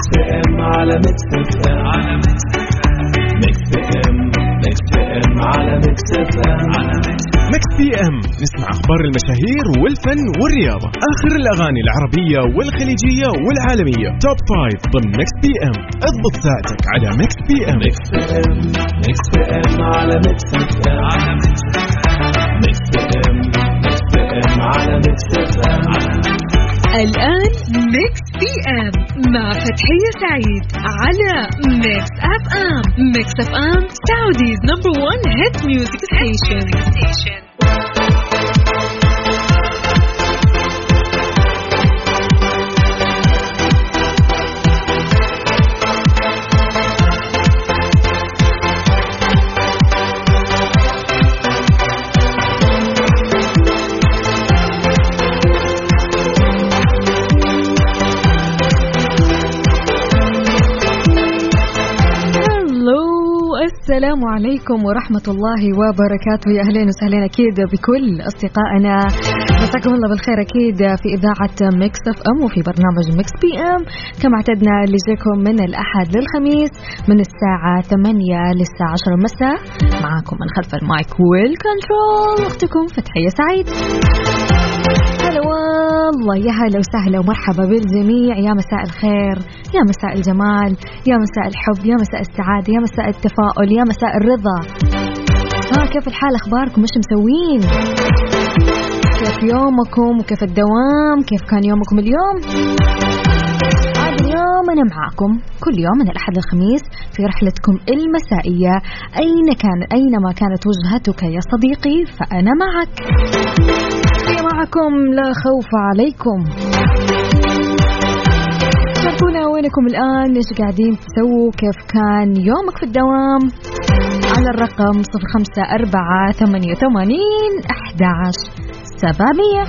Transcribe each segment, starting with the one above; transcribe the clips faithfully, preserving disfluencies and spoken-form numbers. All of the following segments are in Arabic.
ميكس بي ام على ميكس اف ام على ميكس ميكس بي ام ميكس بي ام على ميكس اف ام على ميكس ميكس بي ام. نسمع اخبار المشاهير والفن والرياضه، اخر الاغاني العربيه والخليجيه والعالميه، توب فايف ضمن ميكس بي ام. اضبط ساعتك على ميكس بي ام. ميكس بي ام ميكس بي ام على ميكس اف ام على ميكس ميكس بي ام ميكس بي ام على ميكس اف ام على ميكس. الآن ميكس بي ام مع فتحية سعيد على ميكس اف ام. ميكس اف ام سعوديز نمبر وان هيت ميوزك ستيشن. السلام عليكم ورحمة الله وبركاته. يا أهلين وسهلين أكيد بكل أصدقائنا، مساكم الله بالخير أكيد في إذاعة ميكس اف ام وفي برنامج ميكس بي ام كما اعتدنا اللي يجيكم من الأحد للخميس من الساعة ثمانية للساعة عشرة مساء. معاكم من خلف المايك والكنترول أختكم فتحية سعيد. هلا والله، يا هلا وسهلا ومرحبا بالجميع. يا مساء الخير، يا مساء الجمال، يا مساء الحب، يا مساء السعادة، يا مساء التفاؤل، يا مساء الرضا. ها كيف الحال؟ أخباركم؟ مش مسوين؟ كيف يومكم وكيف الدوام؟ كيف كان يومكم اليوم؟ هذا اليوم أنا معاكم كل يوم من الأحد للخميس في رحلتكم المسائية، أين كان أينما كانت وجهتك يا صديقي فأنا معك. معكم لا خوف عليكم. شاركونا وينكم الآن، ايش قاعدين تسووا، كيف كان يومك في الدوام على الرقم صفر خمسة أربعة ثمانية ثمانين أحد عشر سبعمية.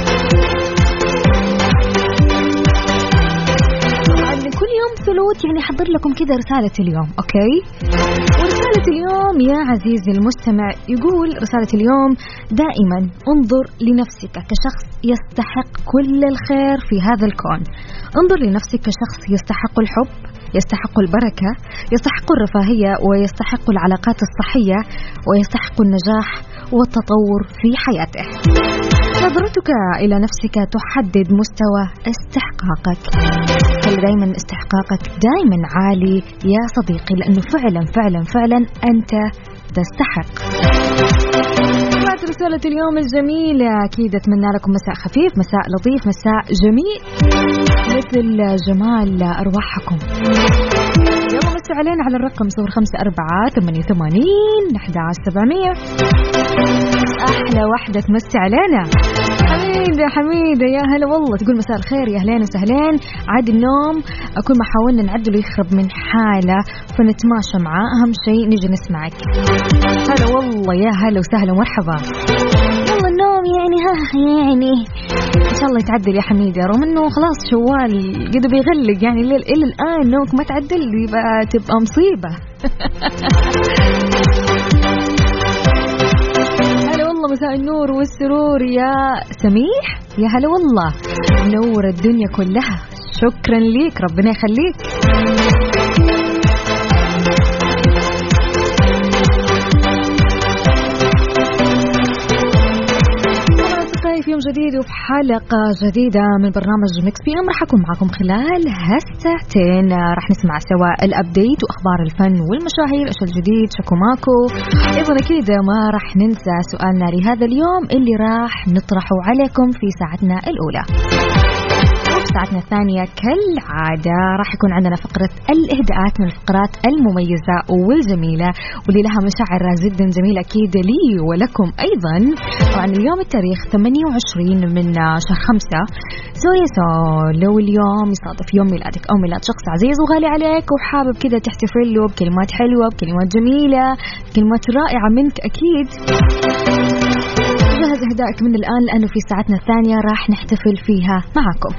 كل يوم ثلوث يعني حضر لكم كذا رسالة اليوم، أوكي؟ ورسالة اليوم يا عزيزي المستمع يقول رسالة اليوم: دائما انظر لنفسك كشخص يستحق كل الخير في هذا الكون. انظر لنفسك كشخص يستحق الحب، يستحق البركة، يستحق الرفاهية، ويستحق العلاقات الصحية، ويستحق النجاح والتطور في حياته. نظرتك إلى نفسك تحدد مستوى استحقاقك. خلي دايما استحقاقك دايما عالي يا صديقي، لأنه فعلا فعلا فعلا أنت تستحق. بعد رسالة اليوم الجميلة أكيد أتمنى لكم مساء خفيف، مساء لطيف، مساء جميل مثل جمال أرواحكم. يلا مسوا علينا على الرقم صفر خمسة أربعة ثمانية ثمانين أحد عشر سبعمية. أحلى واحدة تمسي علينا حميدة. حميدة يا هلا والله، تقول مساء الخير يا أهلين وسهلين. عاد النوم كل ما حاولنا نعدله يخرب من حالة فنتماشى معاه، أهم شيء نيجي نسمعك. هلا والله، يا هلا وسهلا ومرحبا. والله النوم يعني ها يعني إن شاء الله يتعدل يا حميدة، رغم إنه خلاص شوال قد بيغلق يعني الليل إلى الآن نومك ما تعدل يبقى تبقى مصيبة. هلا والله، مساء النور والسرور يا سميح. يا هلا والله، نور الدنيا كلها. شكرا ليك، ربنا يخليك. في يوم جديد وفي حلقة جديدة من برنامج ميكس بي ام. راح أكون معكم خلال هالساعتين، راح نسمع سوا الأبديت وأخبار الفن والمشاهير، إيش الجديد، شكو ماكو. أيضا أكيد ما راح ننسى سؤالنا لهذا اليوم اللي راح نطرحه عليكم في ساعتنا الأولى. ساعتنا الثانية كالعادة راح يكون عندنا فقرة الإهداءات من الفقرات المميزة والجميلة واللي لها مشاعر جدا جميلة أكيد لي ولكم أيضا. طبعا اليوم التاريخ ثمانية وعشرين من شهر خمسة، سو يسو لو اليوم يصادف يوم ميلادك أو ميلاد شخص عزيز وغالي عليك وحابب كذا تحتفل له بكلمات حلوة، بكلمات جميلة، كلمات رائعة منك أكيد، جهز إهدائك من الآن لأنه في ساعتنا الثانية راح نحتفل فيها معكم.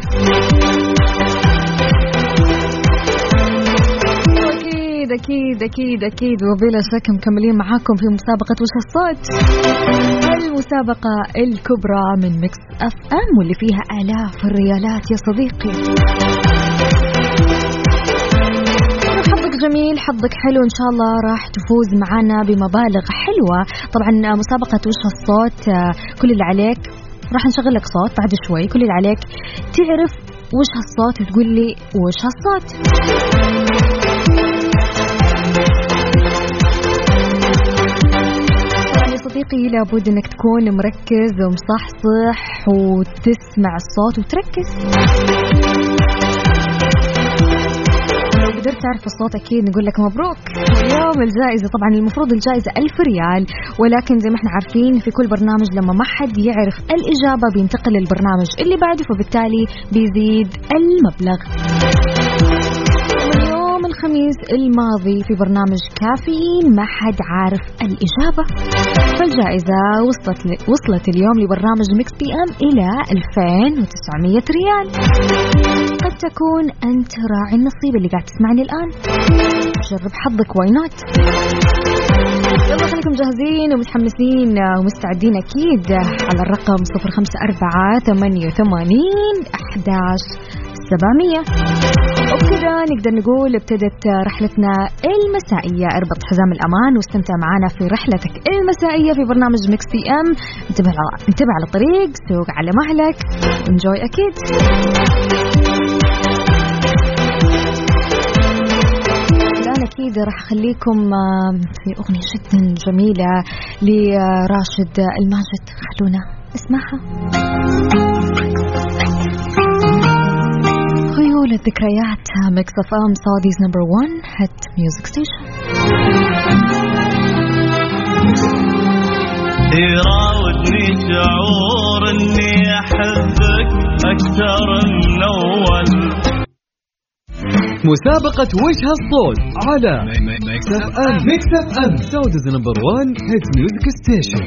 أكيد أكيد أكيد أكيد وبلا شك مكملين معاكم في مسابقة وش الصوت، المسابقة الكبرى من ميكس اف ام واللي فيها آلاف الريالات يا صديقي. جميل، حظك حلو إن شاء الله راح تفوز معنا بمبالغ حلوة. طبعا مسابقة وش هالصوت كل اللي عليك راح نشغل لك صوت بعد شوي، كل اللي عليك تعرف وش هالصوت وتقول لي وش هالصوت. صديقي لابد انك تكون مركز ومصحصح وتسمع الصوت وتركز. لو قدرت تعرف الصوت اكيد نقول لك مبروك. اليوم الجائزة طبعا المفروض الجائزة ألف ريال، ولكن زي ما احنا عارفين في كل برنامج لما ما حد يعرف الإجابة بينتقل للبرنامج اللي بعده، فبالتالي بيزيد المبلغ. الخميس الماضي في برنامج كافيين ما حد عارف الإجابة، فالجائزة وصلت ل... وصلت اليوم لبرنامج ميكس بي ام إلى ألفين وتسعمية ريال. قد تكون أنت راعي النصيب اللي قاعد تسمعني الآن، جرب حظك واي نوت. يلا خليكم جاهزين ومتحمسين ومستعدين أكيد على الرقم صفر خمسة أربعة ثمانية ثمانين أحد عشر سبعمية. وبكذا نقدر نقول ابتدت رحلتنا المسائية. اربط حزام الأمان واستمتع معنا في رحلتك المسائية في برنامج ميكس بي ام. انتبه على انتبه على الطريق، سوق على مهلك، انجوي أكيد. الآن أكيد راح أخليكم في أغنية جدا جميلة لراشد الماجد، خلونا اسمعها. خيول الذكريات، ميكس اف ام سعوديز نمبر وان هيت ميوزك ستيشن. يراودني شعور اني احبك اكثر من اول. مسابقة وش هالصوت على ميكس اف ام. ميكس اف ام سعوديز نمبر وان هيت ميوزك ستيشن.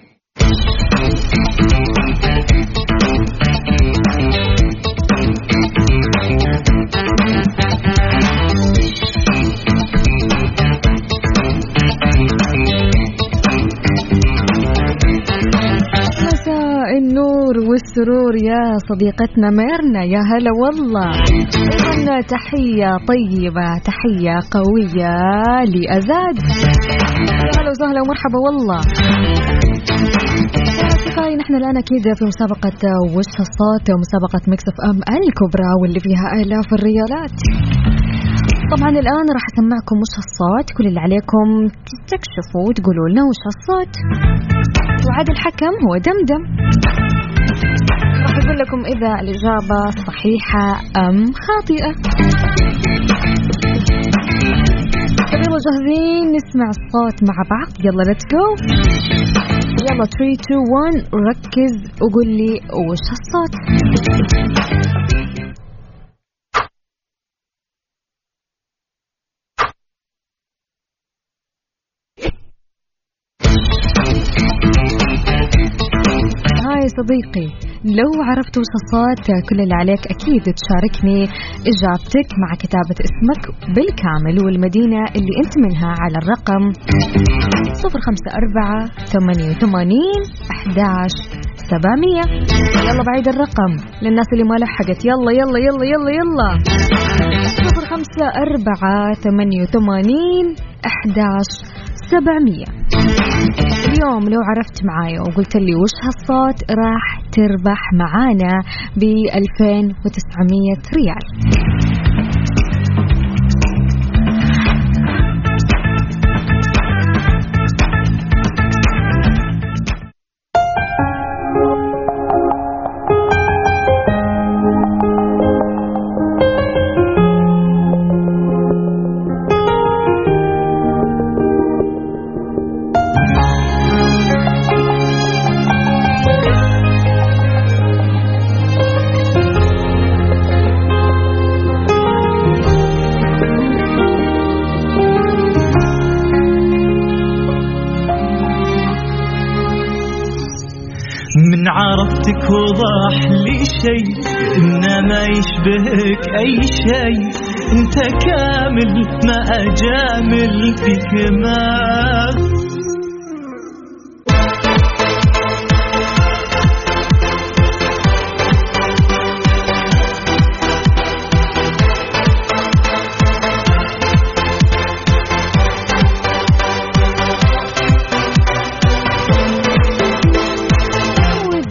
النور والسرور يا صديقتنا ميرنا، يا هلا والله. إذن تحية طيبة، تحية قوية لأزاد، يا هلا وسهلا ومرحبا والله. أصدقائي نحن الآن كده في مسابقة وش الصوت، ومسابقة ميكس اف ام الكبرى واللي فيها آلاف الريالات. طبعا الآن راح أسمعكم وش الصوت، كل اللي عليكم تستكشفوا وتقولوا لنا وش الصوت، وعاد الحكم هو دمدم. راح أقول لكم إذا الإجابة صحيحة أم خاطئة. يلا جاهزين نسمع الصوت مع بعض؟ يلا let's go. يلا ثلاثة اثنين واحد ركز وقول لي وش الصوت. هاي صديقي، لو عرفت وش الصوت كل اللي عليك أكيد تشاركني إجابتك مع كتابة اسمك بالكامل والمدينة اللي أنت منها على الرقم صفر خمسة أربعة ثمانية ثمانين أحد عشر سبعمية. يلا بعيد الرقم للناس اللي ما لحقت، يلا يلا يلا يلا يلا صفر خمسة أربعة ثمانية ثمانين أحد عشر سبعمية. اليوم لو عرفت معايا وقلت لي وش هالصوت راح تربح معانا بألفين وتسعمية ريال. من عرفتك وضاح لي شيء إنه ما يشبهك أي شيء، أنت كامل ما أجامل فيك ما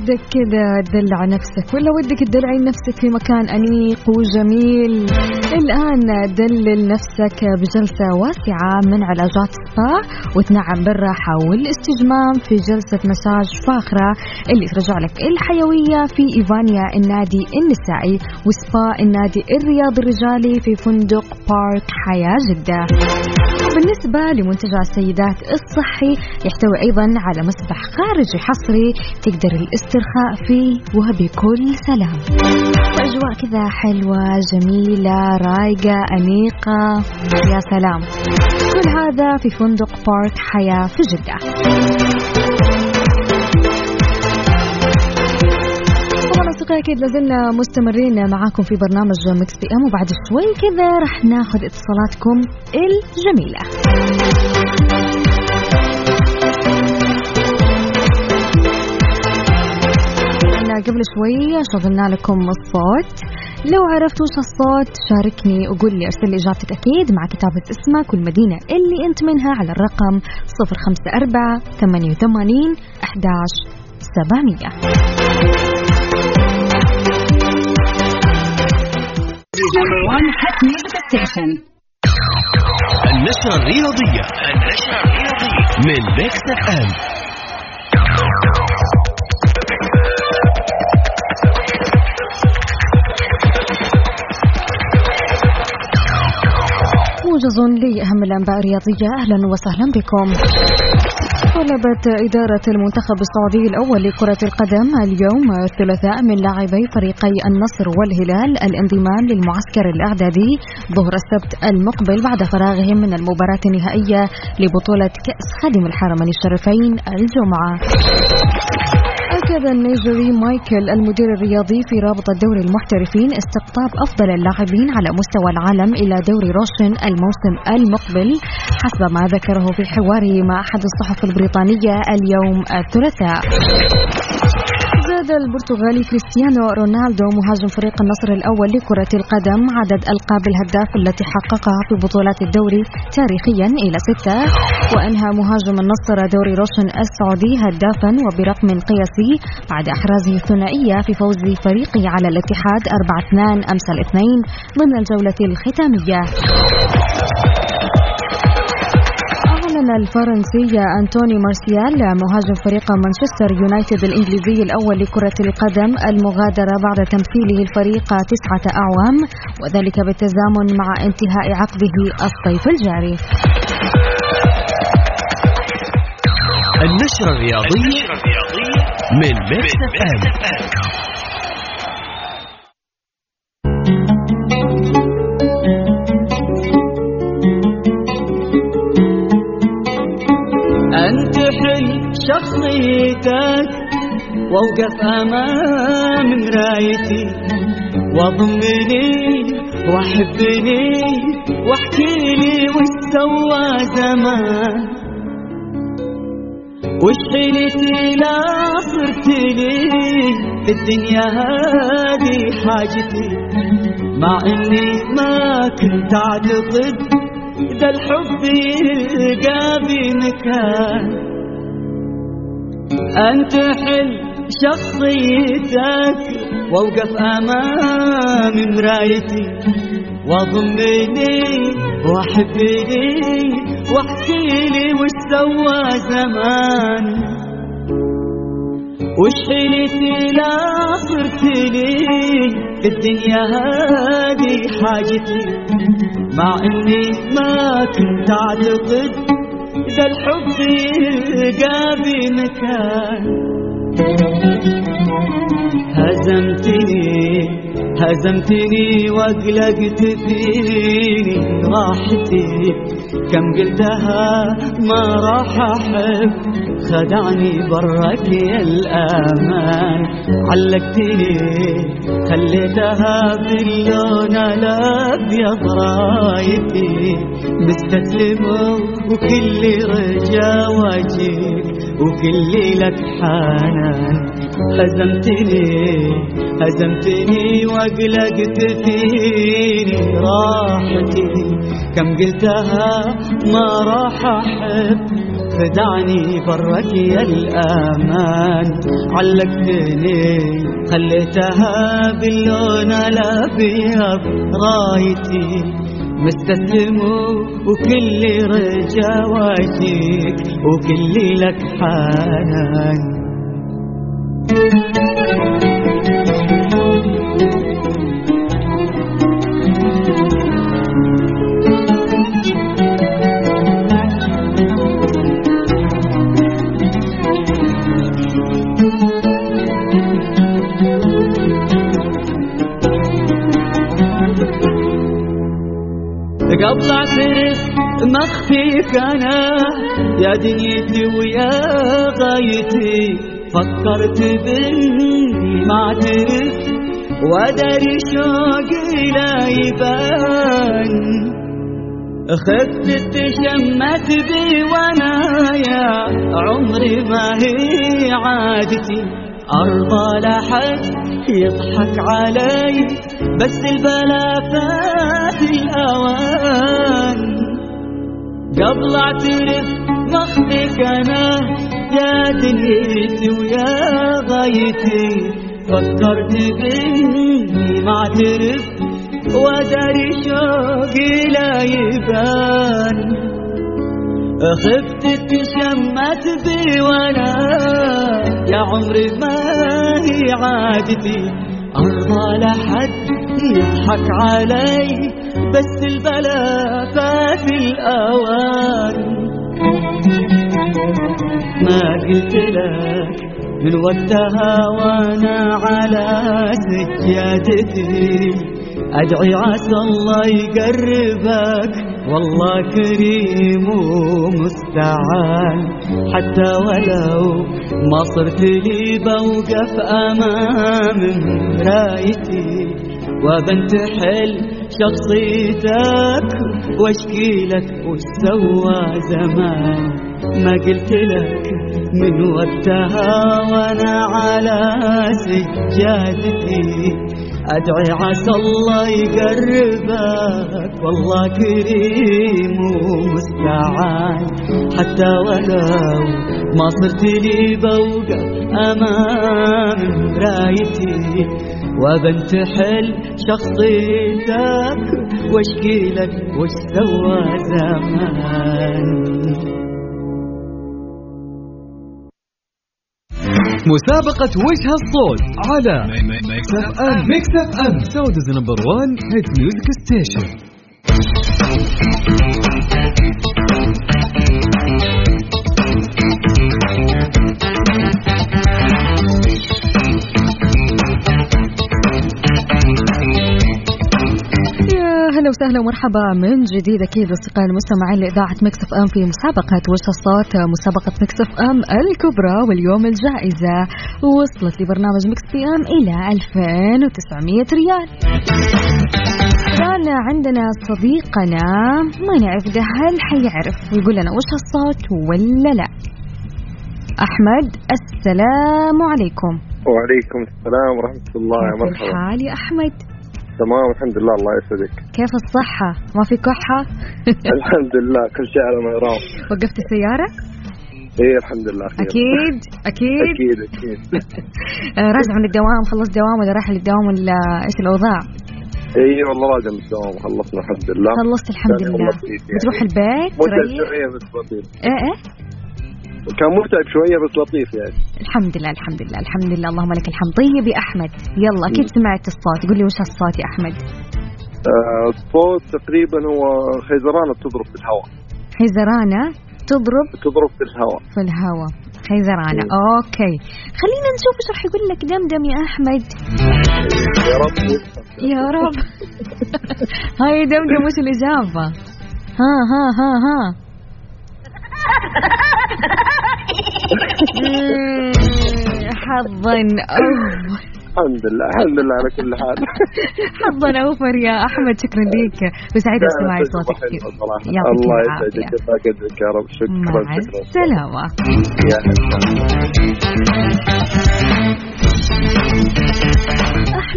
ودك كذا تدلع نفسك ولا ودك تدلعي نفسك في مكان أنيق وجميل؟ الآن دلل نفسك بجلسة واسعة من علاجات سبا وتنعم بالراحة والاستجمام في جلسة مساج فاخرة اللي ترجع لك الحيوية في إيفانيا النادي النسائي وسبا النادي الرياضي الرجالي في فندق بارك حياة جدة. بالنسبة لمنتجع السيدات الصحي يحتوي أيضا على مسبح خارجي حصري تقدر الاسترخاء فيه وبكل سلام، أجواء كذا حلوة جميلة رايقة أنيقة يا سلام. كل هذا في فندق بارك حياة في جدة. أكيد لازلنا مستمرين معاكم في برنامج ميكس بي ام، وبعد شوي كذا رح ناخذ اتصالاتكم الجميلة. قبل شوي شغلنا لكم الصوت، لو عرفت وش الصوت شاركني وقول لي، ارسل لي إجابتك أكيد مع كتابة اسمك والمدينة اللي أنت منها على الرقم صفر خمسة أربعة ثمانية وثمانين أحد عشر سبعمية. النشرة الرياضية النشرة الرياضية من ميكس اف ام. موجز لأهم الأنباء الرياضية. أهلا وسهلا بكم. طلبت إدارة المنتخب السعودي الأول لكرة القدم اليوم الثلاثاء من لاعبي فريقي النصر والهلال الانضمام للمعسكر الإعدادي ظهر السبت المقبل بعد فراغهم من المباراة النهائية لبطولة كأس خادم الحرمين الشريفين الجمعة. أكد النيجيري مايكل المدير الرياضي في رابطة دوري المحترفين استقطاب أفضل اللاعبين على مستوى العالم إلى دوري روشن الموسم المقبل حسب ما ذكره في حواره مع أحد الصحف البريطانية اليوم الثلاثاء. زاد البرتغالي كريستيانو رونالدو مهاجم فريق النصر الأول لكرة القدم عدد ألقاب الهداف التي حققها في بطولات الدوري تاريخيا إلى ستة، وأنهى مهاجم النصر دوري روشن السعودي هدافا وبرقم قياسي بعد إحرازه الثنائية في فوز فريقه على الاتحاد أربعة اثنين أمس الاثنين ضمن الجولة الختامية. أعلن الفرنسي أنتوني مارسيال مهاجم فريق مانشستر يونايتد الإنجليزي الأول لكرة القدم المغادرة بعد تمثيله الفريق تسعة أعوام، وذلك بالتزامن مع انتهاء عقده الصيف الجاري. النشرة الرياضية من ميكس اف ام. أنت حل شخصيتك ووقف أمام مرايتي وضمني وحبني واحكي لي وش سوى زمان وش حيلتي لا صرت لي في الدنيا هذه حاجتي مع إني ما كنت أعتقد إذا الحب يلقى بمكان. أنت حل شخصيتك ووقف أمام مرايتي وضمني وحبني واحكي لي وش سوى زمان وش حيلتي لا صرت لي في الدنيا هذه حاجتي مع إني ما كنت أعتقد إذا الحب يلقى بمكان. هزمتني هزمتني واقلقت فيني راحتي كم قلتها ما راح أحب خدعني برك يا الأمان علقتني خليتها باللون الأبيض رايتي مستسلمة وكل رجا واجيك وكل لك حنان. هزمتني هزمتني واقلقت فيني راحتي كم قلتها ما راح أحب خدعني برك يا الأمان، علقتني خليتها باللون الأبيض رايتي، مستسلم وكل رجواتك وكل لك حنان. قبل اعترف مخفيك انا يا دنيتي ويا غايتي، فكرت باني ما اعترف وادري شوقي لا يبان، خفت تشمت بي وانا يا عمري ما هي عادتي، ارضى لحد يضحك علي بس البلا فات الأوان. قبل اعترف مخفيك انا يا دنيتي ويا غايتي، فكرت باني ما اعترف وادري شوقي لا يبان، خفت تشمت بي وانا يا عمري ما هي عادتي، أرضى لحد يضحك علي بس البلا فات الأوان. ما قلت لك من وقتها وانا على سجادتي، أدعي عسى الله يقربك والله كريم ومستعان، حتى ولو ما صرت لي بوقف أمام مرايتي وبنتحل شخصيتك واشكي لك وش سوى زمان. ما قلت لك من وقتها وانا على سجادتي، أدعي عسى الله يقربك والله كريم ومستعان، حتى ولو ما صرت لي بوقف أمام مرايتي وبنتحل شخصيتك واشكي لك وش سوى زمان. مسابقة وجه الصوت على ميكس اف ام. ميكس اف ام سعوديز نمبر وان هيت ميوزك ستيشن. أهلا وسهلا ومرحبا من جديد أكيد أصدقائي المستمعين لإذاعة ميكس اف ام في مسابقة وجه الصوت، مسابقة ميكس اف ام الكبرى، واليوم الجائزة وصلت لبرنامج ميكس بي ام إلى ألفين وتسعمية ريال. الآن عندنا صديقنا ما نعرف ده هل حيعرف ويقول لنا وجه الصوت ولا لا. أحمد السلام عليكم. وعليكم السلام ورحمة الله وبركاته. كيف الحال يا أحمد؟ تمام الحمد لله الله يسعدك. كيف الصحة؟ ما في كحة؟ الحمد لله كل شيء على ما يرام. وقفت السيارة؟ ايه الحمد لله خير. أكيد أكيد أكيد أكيد. راجع من الدوام، خلص دوام ولا رايح للدوام ولا إيش الأوضاع؟ ايه والله راجع من الدوام خلصنا الحمد لله. خلصت الحمد لله. بتروح البيت؟ متعب شوية بس لطيف. إيه إيه؟ كان متعب شوية بس لطيف يعني. الحمد لله الحمد لله الحمد لله اللهم لك الحمد. طيب يا أحمد يلا أكيد سمعت الصوت، قول لي وش الصوت يا أحمد؟ آه الصوت تقريبا هو خيزرانة بتضرب في الهواء. خيزرانة تضرب تضرب في الهواء. في الهواء خيزرانة. أوكي خلينا نشوف ايش راح يقول لك دمدم يا أحمد. يا رب يا رب. هاي دمدم وش الإجابة؟ ها ها ها ها حظا أوفر. الحمد لله الحمد لله على كل حال. حظا أوفر يا أحمد، شكرا لك وسعيدة استماعي صوتك. الله يسعدك ويسعدك يا رب. شكرا مع السلامة.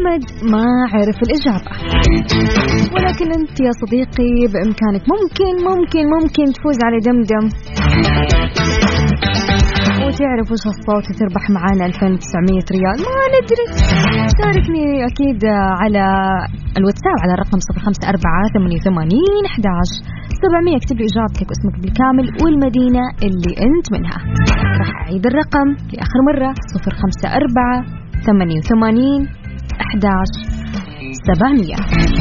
محمد ما عرف الإجابة، ولكن أنت يا صديقي بإمكانك ممكن ممكن ممكن تفوز على دمدم وتعرف وش الصوت وتربح معانا ألفين وتسعمية ريال. ما ندري، شاركني أكيد على الواتساب على الرقم صفر خمسة أربعة ثمانية ثمانين أحد عشر سبعمية. اكتب لي إجابتك واسمك بالكامل والمدينة اللي أنت منها. راح أعيد الرقم لآخر مرة صفر خمسة أربعة ثمانية ثمانين أحد عشر سبعمية.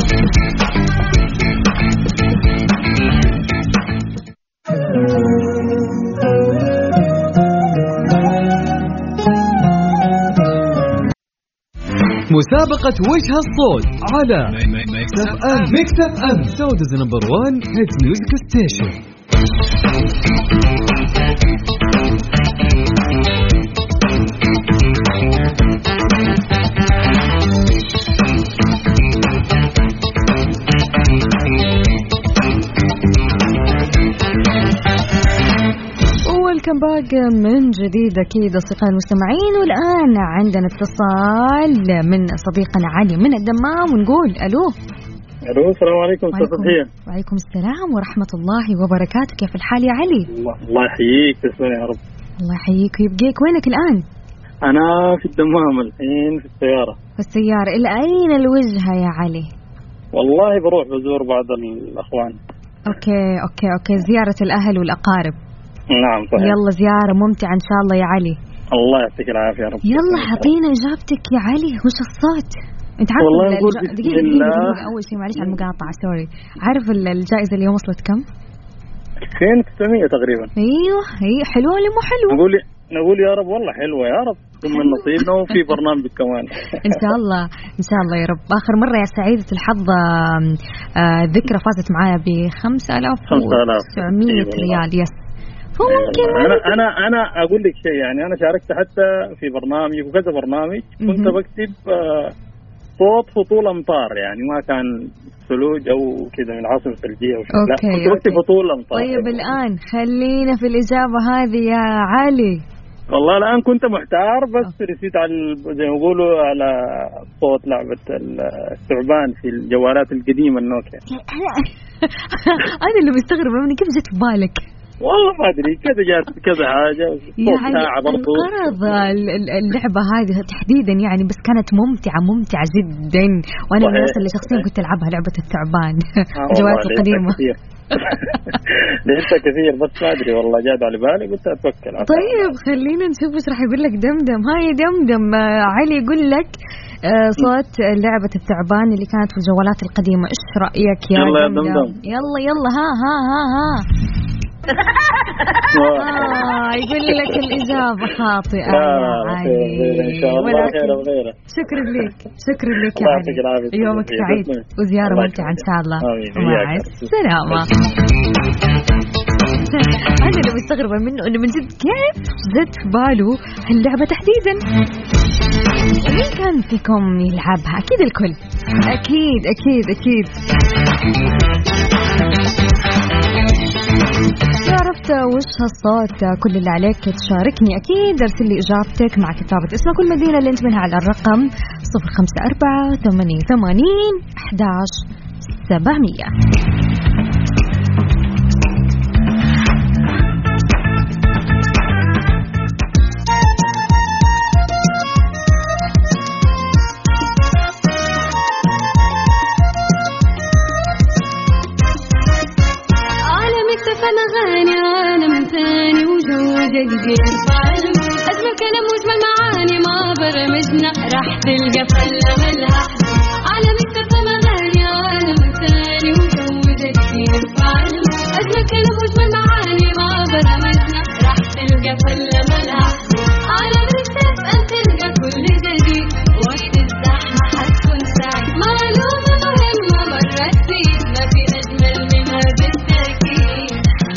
مسابقة وجه الصوت على ميكس اف ام. ميكس اف ام سعوديز نمبر وان هيت ميوزك ستيشن. ويلكم باك من جديد أكيد أصدقائي المستمعين. والآن عندنا اتصال من صديقنا علي من الدمام ونقول ألو. ألو السلام عليكم. وعليكم, وعليكم السلام ورحمة الله وبركاته. كيف الحال يا علي؟ الله, الله يحييك. تسلم يا رب. الله يحييك ويبقيك. وينك الآن؟ أنا في الدمام الحين في السيارة. في السيارة. إلى أين الوجهة يا علي؟ والله بروح بزور بعض الأخوان. أوكي أوكي أوكي زيارة الأهل والأقارب. نعم صحيح. يلا زيارة ممتعة إن شاء الله يا علي. الله يعطيك العافية يا رب. يلا حطينا إجابتك يا علي. وش الصوت؟ أنت عارف والله الج... دقيقة, دقيقة, دقيقة أول شيء معلش على المقاطعة سوري. عارف الجائزة اليوم وصلت كم؟ ألفين وتسعمية تقريبا. أيوه هي حلوة ولا مو حلوة؟ نقول نقول يا رب والله حلوة يا رب ثم من نصيبنا وفي برنامج كمان. إن شاء الله إن شاء الله يا رب. آخر مرة يا سعيدة الحظ آه ذكرى فازت معايا بخمسة آلاف وتسعمية ريال. يس فممكن أنا أنا أنا أقول لك شيء يعني أنا شاركت حتى في برنامج وكذا برنامج كنت بكتب صوت هطول أمطار يعني ما كان ثلوج أو كذا من عاصفة ثلجية أو شيء. لا كنت بكتب هطول أمطار. طيب الآن خلينا في الإجابة هذه يا علي. والله الآن كنت محتار بس رسيت على زي ما يقولوا على صوت لعبة الثعبان في الجوالات القديمة النوكيا. أنا اللي مستغرب مني كيف جت في بالك. والله ما أدري كذا جات كذا حاجة يعني الغرض اللعبة هذه تحديدا يعني بس كانت ممتعة ممتعة جدا وأنا من الناس اللي شخصيا كنت ألعبها لعبة الثعبان الجوالات القديمة. لسه كثير بس ما أدري والله جاد على بالي قلت أتوكل. طيب خلينا نشوف إيش راح يقول لك دمدم. هاي دمدم علي يقول لك صوت لعبة الثعبان اللي كانت في الجوالات القديمة. إيش رأيك يا يلا دمدم؟ دمدم. يلا يلا ها ها ها ها آه يقول لك الإجابة خاطئة يا علي. إن شاء الله خير وغيره. شكرا لك شكرا لك يا علي. يومك سعيد وزيارة ممتعة إن شاء الله. مع السلامة. أنا اللي مستغربة منه إنه من جد كيف جت في باله هاللعبة تحديدا. مين كان فيكم يلعبها؟ أكيد الكل. أكيد أكيد أكيد. عرفت وش هالصوت؟ كل اللي عليك تشاركني أكيد ارسل لي إجابتك مع كتابة اسمك والمدينة اللي أنت منها على الرقم صفر خمسة أربعة ثمانية ثمانين أحد عشر سبعمية. جديد أجمل كلام وجمل معاني ما برمجنا راح تلقى فلة ملها على مكتب مغاني عالم ثاني وجو جديد أجمل كلام وجمل معاني ما برمجنا راح تلقى فلة ملها على مكتب أن تلقى كل جديد وقت الزحمة حتكون سعيد معلومة مهمة مرة تفيد ما في أجمل منها بالتأكيد.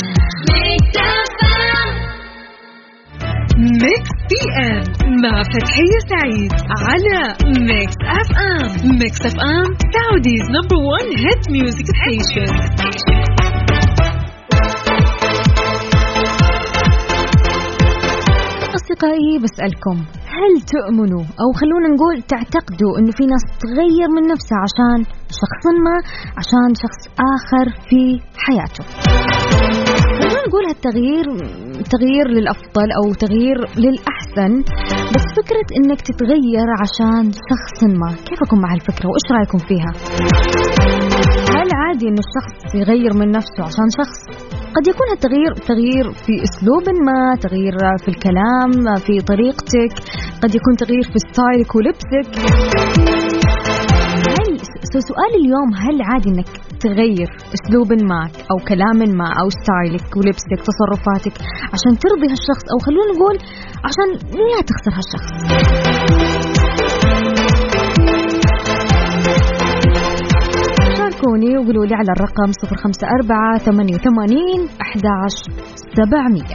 ميكس بي ام مع فتحية سعيد على ميكس اف ام. ميكس اف ام سعوديز نمبر وان هيت ميوزك ستيشن. أصدقائي بسألكم هل تؤمنوا أو خلونا نقول تعتقدوا إنه في ناس تغير من نفسها عشان شخص ما، عشان شخص آخر في حياته؟ خلونا نقول هالتغيير تغيير للأفضل أو تغيير للأحسن، بس فكرة إنك تتغير عشان شخص ما، كيفكم مع الفكرة وإيش رأيكم فيها؟ هل عادي إنه الشخص يغير من نفسه عشان شخص؟ قد يكون التغيير تغيير في أسلوب ما، تغيير في الكلام، في طريقتك، قد يكون تغيير في ستايلك ولبسك. هل سؤال اليوم، هل عادي إنك تغير أسلوب ما أو كلام ما أو ستايلك ولبسك تصرفاتك عشان ترضي هالشخص، أو خلونا نقول عشان لا تخسر هالشخص؟ شاركوني وقولوا لي على الرقم صفر خمسة أربعة ثمانية ثمانين أحد عشر سبعمية.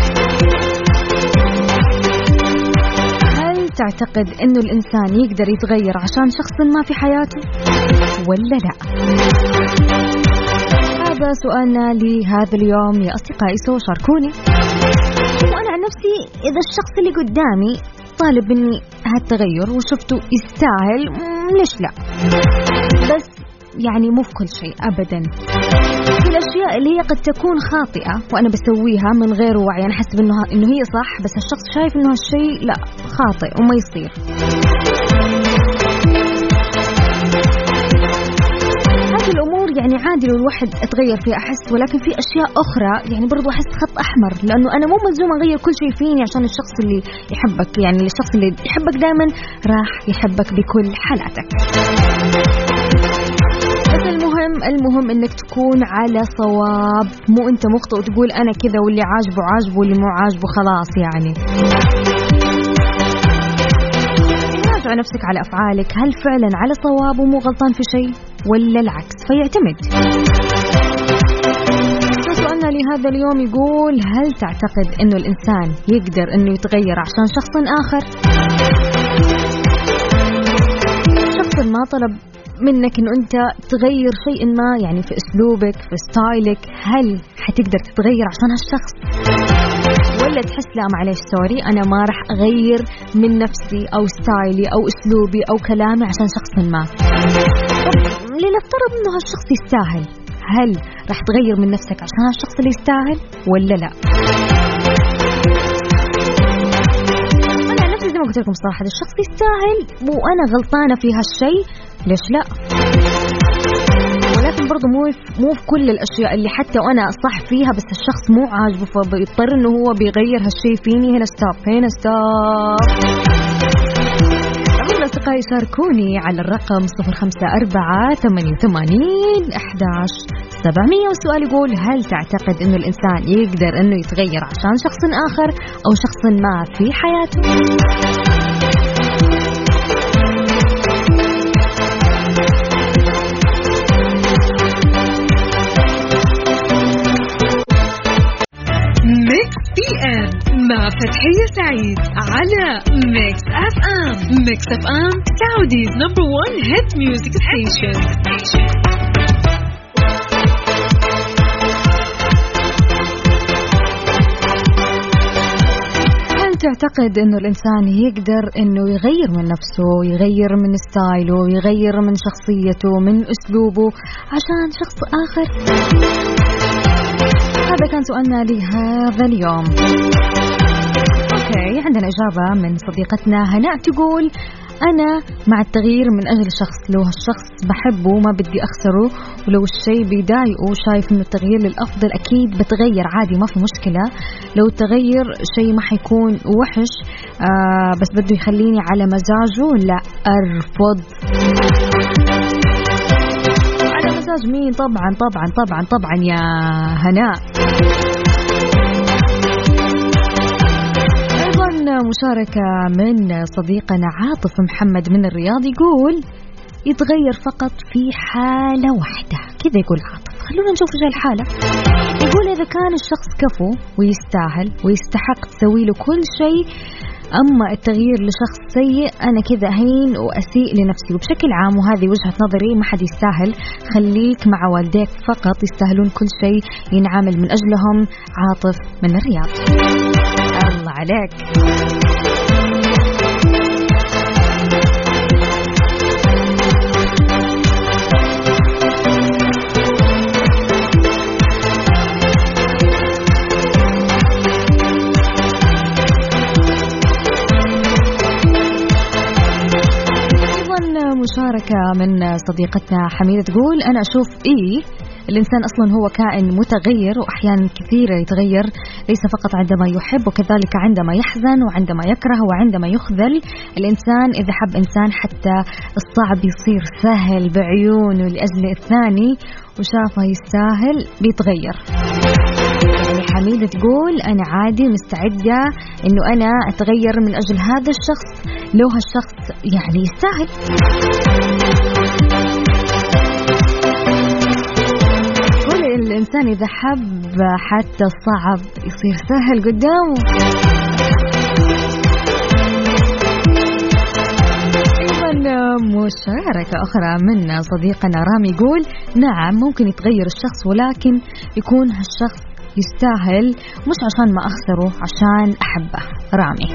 هل تعتقد إنه الإنسان يقدر يتغير عشان شخص ما في حياته ولا لا؟ هذا سؤالنا لهذا اليوم يا أصدقائي، سو شاركوني. وأنا عن نفسي إذا الشخص اللي قدامي طالب مني هالتغير وشفته يستاهل، ليش لا؟ بس يعني مو في كل شيء أبدا. في الأشياء اللي هي قد تكون خاطئة وأنا بسويها من غير وعي، أنا حسب إنه إنه هي صح، بس الشخص شايف إنه هالشيء لا خاطئ وما يصير. هذه الأمور يعني عادي لو الواحد أتغير فيها أحس، ولكن في أشياء أخرى يعني برضو أحس خط أحمر، لأنه أنا مو ملزوم أغير كل شيء فيني عشان الشخص اللي يحبك. يعني الشخص اللي يحبك دائما راح يحبك بكل حالاتك. بس المهم المهم إنك تكون على صواب، مو أنت مخطئ وتقول أنا كذا واللي عاجبه عاجبه واللي مو عاجبه خلاص. يعني راجع نفسك على أفعالك، هل فعلا على صواب ومو غلطان في شيء ولا العكس؟ فيعتمد. سؤالنا لهذا اليوم يقول هل تعتقد إنه الإنسان يقدر إنه يتغير عشان شخص آخر؟ شخص ما طلب منك إنه أنت تغير شيء ما، يعني في أسلوبك في ستايلك، هل حتقدر تتغير عشان هالشخص؟ ولا تحس لا معليش سوري أنا ما رح أغير من نفسي أو ستايلي أو أسلوبي أو كلامي عشان شخص ما؟ لنفترض إنه هالشخص يستاهل، هل رح تغير من نفسك عشان هالشخص اللي يستاهل ولا لا؟ أنا نفسي زي ما قلت لكم صراحة الشخص يستاهل وأنا غلطانة في هالشيء، ليش لا؟ ولكن برضو مو مو في كل الأشياء اللي حتى وأنا صح فيها بس الشخص مو عاجبه فبيضطر إنه هو بيغير هالشيء فيني. هنا ستوب، هنا ستوب. أقول أصدقائي شاركوني على الرقم صفر خمسة أربعة ثمانية ثمانين أحد عشر سبعمية. والسؤال يقول هل تعتقد إنه الإنسان يقدر إنه يتغير عشان شخص آخر أو شخص ما في حياته؟ ميكس بي ام مع فتحية سعيد على ميكس اف ام. ميكس اف ام سعوديز نمبر وان هيت ميوزك ستيشن. هل تعتقد انه الانسان يقدر انه يغير من نفسه، يغير من ستايله، يغير من شخصيته، من اسلوبه عشان شخص اخر؟ هذا كان سؤالنا لهذا اليوم. اوكي، عندنا اجابه من صديقتنا هناء تقول انا مع التغيير من اجل شخص، لو هالشخص بحبه ما بدي اخسره، ولو الشيء بيضايقه شايف انه التغيير للافضل اكيد بتغير عادي ما في مشكله. لو التغير شيء ما حيكون وحش آه بس بده يخليني على مزاجه، لا ارفض. مزاج مين؟ طبعا طبعا طبعا طبعا يا هناء. أيضا مشاركة من صديقنا عاطف محمد من الرياض يقول يتغير فقط في حالة واحدة. كذا يقول عاطف، خلونا نشوف ايش الحالة. يقول إذا كان الشخص كفو ويستاهل ويستحق تسوي له كل شيء، أما التغيير لشخص سيء أنا كذا هين وأسيء لنفسي. وبشكل عام وهذه وجهة نظري، ما حد يستاهل. خليك مع والديك فقط، يستاهلون كل شيء ينعمل من أجلهم. عاطف من الرياض، الله عليك. مشاركة من صديقتنا حميدة تقول أنا أشوف إيه الإنسان أصلا هو كائن متغير وأحيانا كثيرة يتغير ليس فقط عندما يحب وكذلك عندما يحزن وعندما يكره وعندما يخذل. الإنسان إذا حب إنسان حتى الصعب يصير سهل بعيونه لأجل الثاني وشافه يستاهل بيتغير. يعني حميدة تقول أنا عادي مستعدة إنه أنا أتغير من أجل هذا الشخص لو هالشخص يعني يستاهل. الإنسان إذا حب حتى الصعب يصير سهل قدامه. أيضا مشاركة أخرى من صديقنا رامي يقول نعم ممكن يتغير الشخص ولكن يكون هالشخص يستاهل مش عشان ما أخسره عشان أحبه. رامي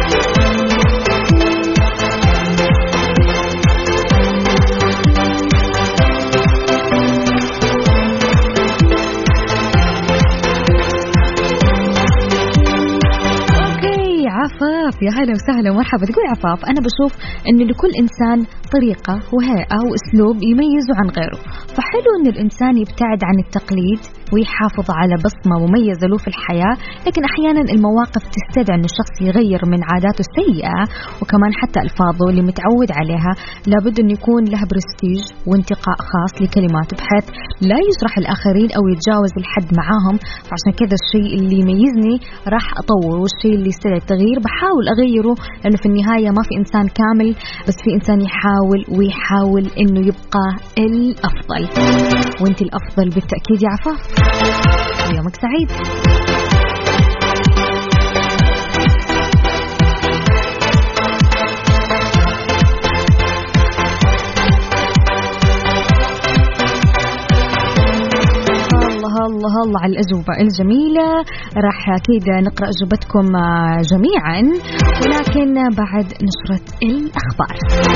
عفاف يا هلا وسهلا ومرحبا. تقول عفاف أنا بشوف أنه لكل إنسان طريقة وهيئة وأسلوب يميزه عن غيره، فحلو أن الإنسان يبتعد عن التقليد ويحافظ على بصمة مميزة له في الحياة، لكن أحيانا المواقف تستدعي أن الشخص يغير من عاداته السيئة وكمان حتى ألفاظه اللي متعود عليها. لابد أن يكون له برستيج وانتقاء خاص لكلماته بحيث لا يجرح الآخرين أو يتجاوز الحد معاهم. فعشان كذا الشيء اللي يميزني راح أطور، والشيء اللي يستدعي التغيير بحاول أغيره، لأنه في النهاية ما في إنسان كامل، بس في إنسان يحاول ويحاول إنه يبقى الأفضل، وانت الأفضل بالتأكيد يا عفاف. يومك سعيد. الله الله على الأجوبة الجميلة. راح أكيد نقرأ أجوبتكم جميعا ولكن بعد نشرة الأخبار.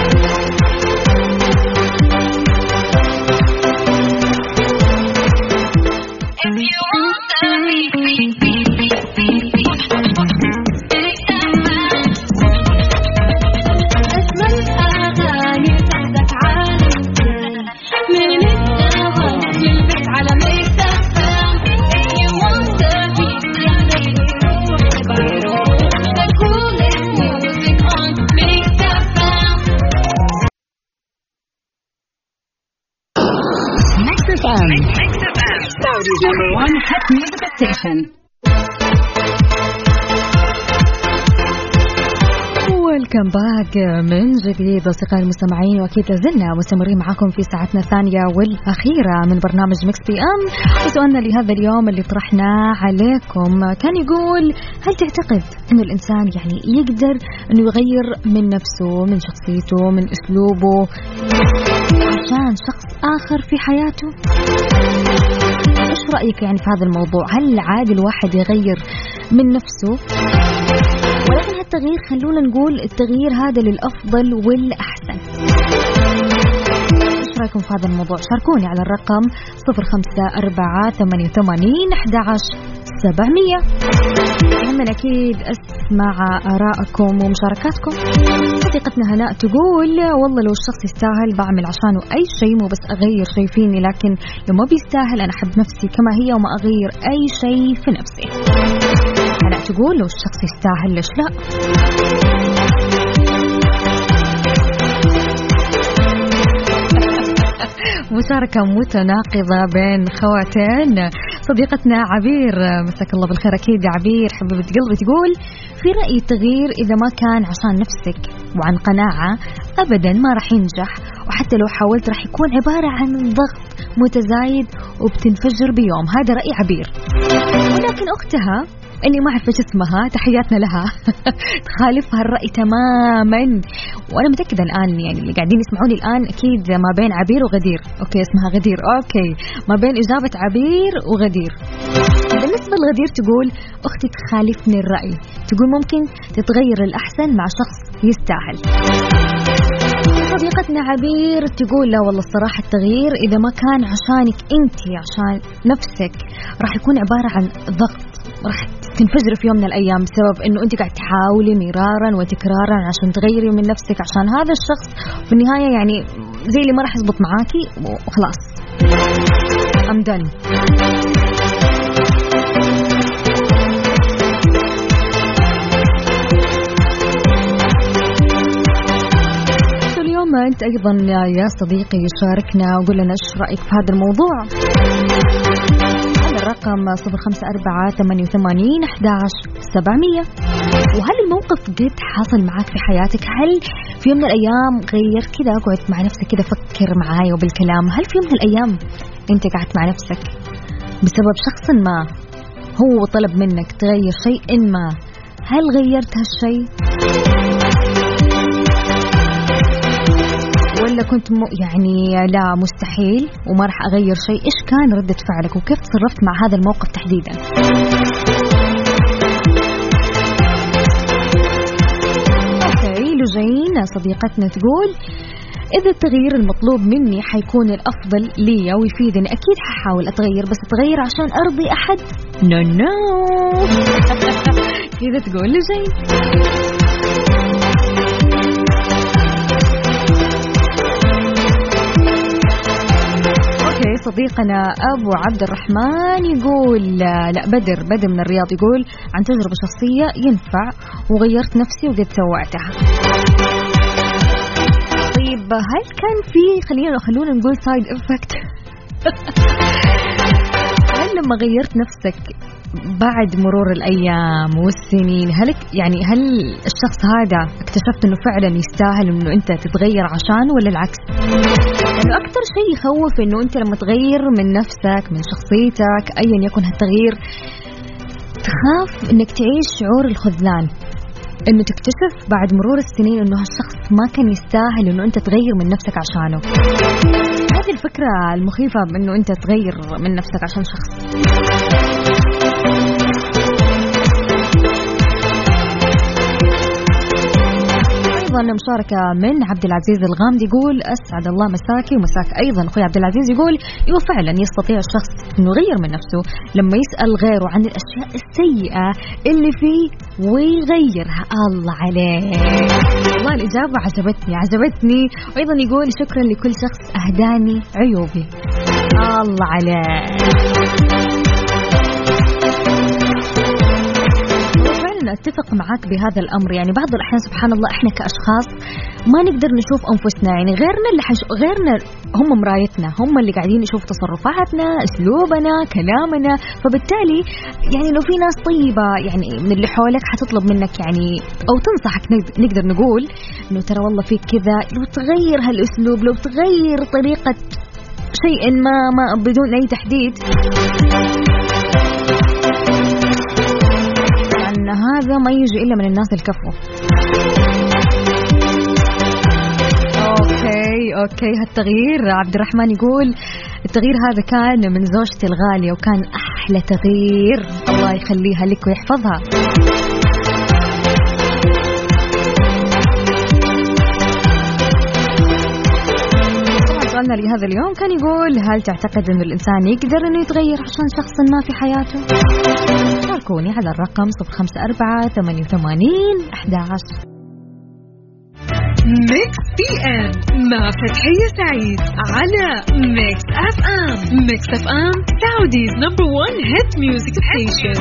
Number one hit music station. ويلكم باك من جديد أصدقائي المستمعين، وأكيد لازلنا مستمرين معكم في ساعتنا الثانية والأخيرة من برنامج ميكس بي أم. وسؤالنا لهذا اليوم اللي طرحناه عليكم كان يقول هل تعتقد أن الإنسان يعني يقدر أنه يغير من نفسه، من شخصيته، من أسلوبه عشان شخص آخر في حياته؟ إيش رأيك يعني في هذا الموضوع؟ هل عادي الواحد يغير من نفسه؟ ولكن هالتغيير خلونا نقول التغيير هذا للأفضل والأحسن. إيش رأيكم في هذا الموضوع؟ شاركوني على الرقم صفر خمسة أربعة ثمانية ثمانين أحد عشر سبعمية. من أكيد أسمع آراءكم ومشاركاتكم. صديقتنا هناء تقول والله لو الشخص يستاهل بعمل عشانه أي شيء، مو بس أغير شيء فيني، لكن لو ما بيستاهل أنا أحب نفسي كما هي وما أغير أي شيء في نفسي. هناء تقول لو الشخص يستاهل ليش لا. مشاركة متناقضة بين خواتين. صديقتنا عبير مساك الله بالخير. أكيد يا عبير حبيبة قلبي تقول في رأيي التغيير إذا ما كان عشان نفسك وعن قناعة أبدا ما رح ينجح، وحتى لو حاولت رح يكون عبارة عن ضغط متزايد وبتنفجر بيوم. هذا رأي عبير. ولكن أختها اللي ما أعرف إيش اسمها، تحياتنا لها، تخالف هالرأي تماما. وأنا متأكدة الآن يعني اللي قاعدين يسمعوني الآن أكيد ما بين عبير وغدير. أوكي اسمها غدير. أوكي ما بين إجابة عبير وغدير. بالنسبة لغدير تقول أختي تخالفني الرأي، تقول ممكن تتغير الأحسن مع شخص يستاهل. صديقتنا عبير تقول لا والله الصراحة التغيير إذا ما كان عشانك أنت عشان نفسك راح يكون عبارة عن ضغط، راح تنفجر في يوم من الأيام بسبب إنه أنت قاعد تحاولي مرارا وتكرارا عشان تغيري من نفسك عشان هذا الشخص في النهاية يعني زي اللي ما راح يزبط معاكي وخلاص I'm done. اليوم أنت أيضا يا صديقي شاركنا وقول لنا إيش رأيك في هذا الموضوع على الرقم صفر خمسة أربعة ثمانية وثمانين أحد عشر سبعمية. وهل الموقف قد حصل معك في حياتك؟ هل في يوم من الأيام غير كذا قعدت مع نفسك كذا فكر معاي وبالكلام، هل في يوم من الأيام أنت قعدت مع نفسك بسبب شخص ما هو طلب منك تغير شيء ما، هل غيرت هالشيء ولا كنت م... يعني لا مستحيل وما راح أغير شيء؟ إيش كان ردة فعلك وكيف تصرفت مع هذا الموقف تحديدا؟ أوكي لجين صديقتنا تقول إذا التغيير المطلوب مني حيكون الأفضل لي ويفيدني أكيد ححاول أتغير، بس أتغير عشان أرضي أحد؟ نو نو كذا تقول لجين. صديقنا أبو عبد الرحمن يقول لا بدر بدر من الرياض يقول عن تجربة شخصية ينفع وغيرت نفسي وقد سوعتها. طيب هل كان في خلينا خلونا نقول سايد إفكت هل لما غيرت نفسك بعد مرور الأيام والسنين هل يعني هل الشخص هذا اكتشفت إنه فعلا يستاهل إنه أنت تتغير عشان ولا العكس؟ لأنه أكتر شيء يخوف إنه أنت لما تغير من نفسك من شخصيتك أيا يكن هالتغيير تخاف إنك تعيش شعور الخذلان، إنه تكتشف بعد مرور السنين إنه هالشخص ما كان يستاهل إنه أنت تغير من نفسك عشانه. هذه الفكرة المخيفة إنه أنت تغير من نفسك عشان شخص. أيضا مشاركة من عبد العزيز الغامدي يقول أسعد الله مساكي ومساك أيضا أخوي عبد العزيز يقول يو فعلا يستطيع الشخص إنه يغير من نفسه لما يسأل غيره عن الأشياء السيئة اللي فيه ويغيرها. الله عليك والله الإجابة عجبتني عجبتني. وأيضا يقول شكرا لكل شخص أهداني عيوبي. الله عليك أتفق معاك بهذا الأمر. يعني بعض الأحيان سبحان الله إحنا كأشخاص ما نقدر نشوف أنفسنا، يعني غيرنا اللي حش... غيرنا هم مرايتنا، هم اللي قاعدين يشوفوا تصرفاتنا أسلوبنا كلامنا، فبالتالي يعني لو في ناس طيبة يعني من اللي حولك حتطلب منك يعني أو تنصحك نقدر نقول إنه ترى والله فيك كذا، لو تغير هالأسلوب لو تغير طريقة شيء ما, ما بدون أي تحديد أن هذا ما يجي إلا من الناس الكفو. أوكي أوكي هالتغيير عبد الرحمن يقول التغيير هذا كان من زوجتي الغالية وكان أحلى تغيير، الله يخليها لك ويحفظها. سؤالنا لهذا اليوم كان يقول هل تعتقد أن الإنسان يقدر أنه يتغير عشان شخص ما في حياته؟ شاركوني على الرقم صفر خمسة أربعة ثمانية وثمانين أحد عشر. ميكس بي ام مع فتحية سعيد على ميكس اف ام. ميكس اف ام سعوديز نمبر وان هيت ميوزك ستيشن.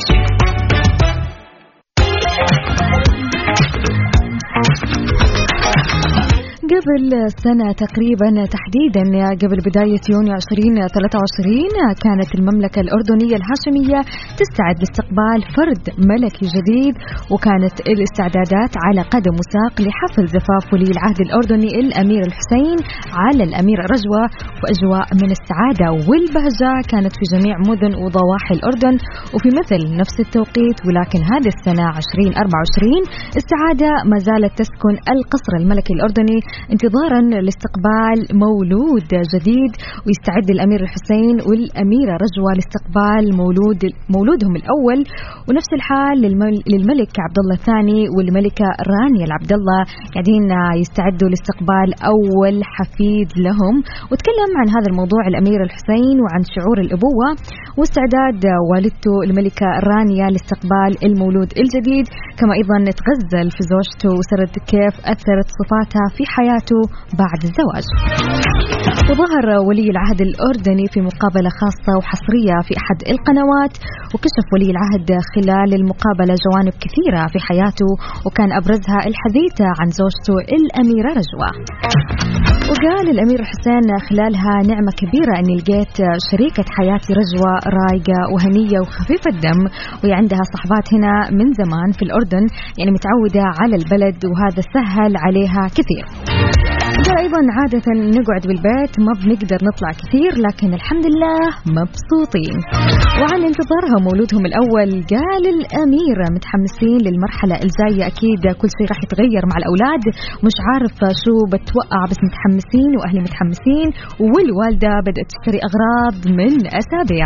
قبل سنة تقريبا تحديدا قبل بداية يونيو عشرين ثلاثة وعشرين كانت المملكة الأردنية الهاشمية تستعد لاستقبال فرد ملكي جديد، وكانت الاستعدادات على قدم وساق لحفل زفاف ولي العهد الأردني الأمير الحسين على الأميرة رجوة، وأجواء من السعادة والبهجة كانت في جميع مدن وضواحي الأردن. وفي مثل نفس التوقيت ولكن هذه السنة عشرين أربعة وعشرين السعادة ما زالت تسكن القصر الملكي الأردني انتظارا لاستقبال مولود جديد، ويستعد الأمير الحسين والأميرة رجوة لاستقبال مولود مولودهم الأول، ونفس الحال للملك عبد الله الثاني والملكة رانيا العبد الله قاعدين يستعدوا لاستقبال أول حفيد لهم. وتكلم عن هذا الموضوع الأمير الحسين وعن شعور الأبوة واستعداد والدته الملكة رانيا لاستقبال المولود الجديد، كما أيضا تغزل في زوجته وسرد كيف أثرت صفاتها في حياته بعد الزواج. وظهر ولي العهد الأردني في مقابلة خاصة وحصرية في أحد القنوات، وكشف ولي العهد خلال المقابلة جوانب كثيرة في حياته، وكان أبرزها الحديث عن زوجته الأميرة رجوة. وقال الأمير حسين خلالها: نعمة كبيرة أني لقيت شريكة حياتي رجوة رايقة وهنية وخفيفة الدم، وهي عندها صحبات هنا من زمان في الأردن، يعني متعودة على البلد وهذا سهل عليها كثير. قال أيضا: عادة نقعد بالبيت ما بنقدر نطلع كثير، لكن الحمد لله مبسوطين. وعن انتظارها مولودهم الأول قال الأميرة: متحمسين للمرحلة الجاية، أكيد كل شيء راح يتغير مع الأولاد، مش عارف شو بتوقع بس متحمسين وأهلي متحمسين، والوالدة بدأت تشتري أغراض من أسابيع.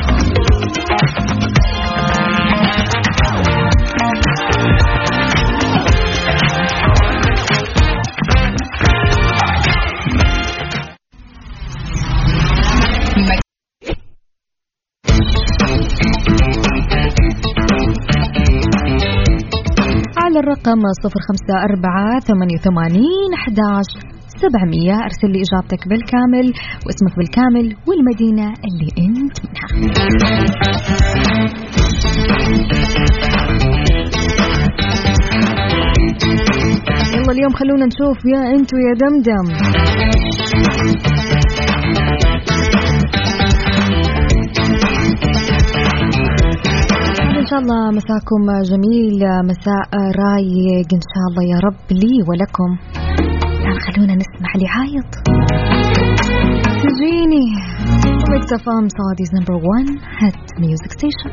على الرقم صفر خمسة أربعة ثمانية ثمانين أحد عشر سبعمية أرسل لي إجابتك بالكامل واسمك بالكامل والمدينة اللي أنت منها. يلا اليوم خلونا نشوف يا أنتو يا دمدم. إن شاء الله مساكم جميل، مساء رايق إن شاء الله يا رب لي ولكم. الآن خلونا نسمع لي عايط تجيني Mix إف إم Saudi's number one hit music station.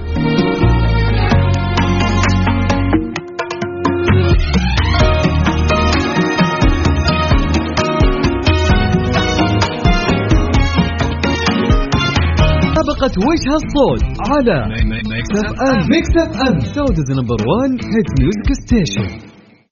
مسابقة وجه الصوت على ميكس إف إم. ميكس إف إم Saudi's number one hit music station.